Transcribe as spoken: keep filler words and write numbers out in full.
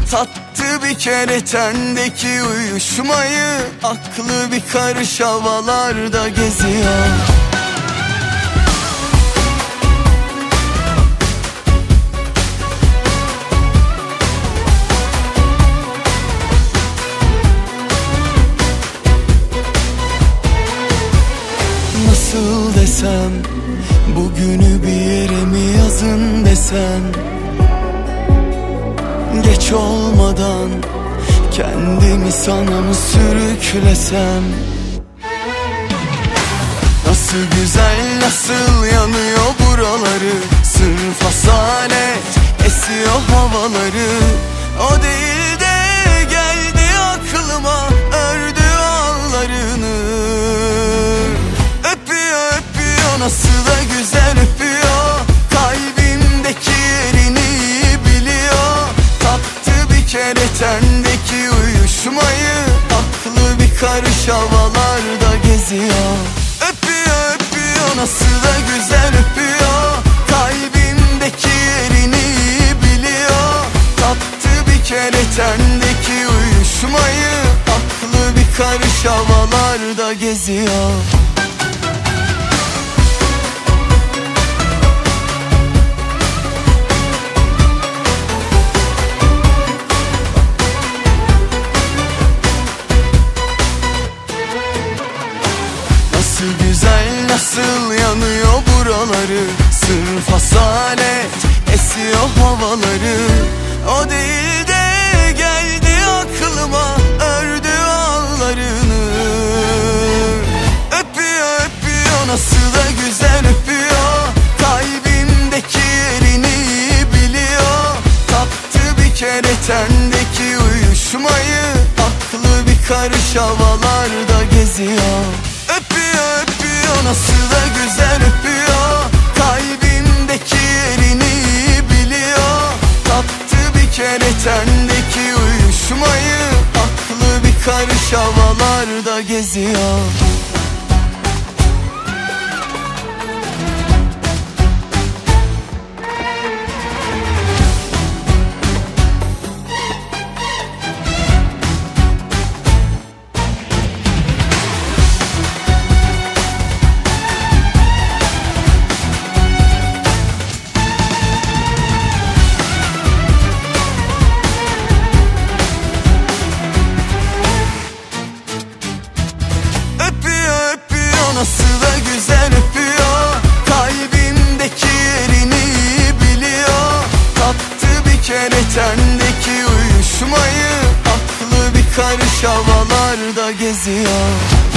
Tattı bir kere tendeki uyuşmayı, aklı bir karış havalarda geziyor. Nasıl desem, bugünü bir yere mi yazın desem, geç olmadan kendimi sana mı sürüklesem? Nasıl güzel, nasıl yanıyor buraları, sırf asalet esiyor havaları. O değil de geldi aklıma, ördü ağlarını. Öpüyor öpüyor, nasıl da güzel öpüyor, kalbimdeki yerini biliyor. Tattı bir kere tendeki uyuşmayı, aklı bir karış havalarda geziyor. Öpüyor öpüyor, nasıl da güzel öpüyor, kalbimdeki yerini biliyor. Tattı bir kere tendeki uyuşmayı, aklı bir karış havalarda geziyor. Nasıl güzel, nasıl yanıyor buraları, sırf asalet esiyor havaları. O değil de geldi aklıma, ördü ağlarını. Öpüyor öpüyor, nasıl da güzel öpüyor, kalbimdeki yerini biliyor. Tattı bir kere tendeki uyuşmayı, aklı bir karış havalarda geziyor. Öpüyor öpüyor, nasıl da güzel öpüyor, kalbimdeki yerini biliyor. Tattı bir kere tendeki uyuşmayı, aklı bir karış havalarda geziyor. Nasıl da güzel öpüyor, kalbimdeki yerini biliyor. Tattı bir kere tendeki uyuşmayı, aklı bir karış havalarda geziyor.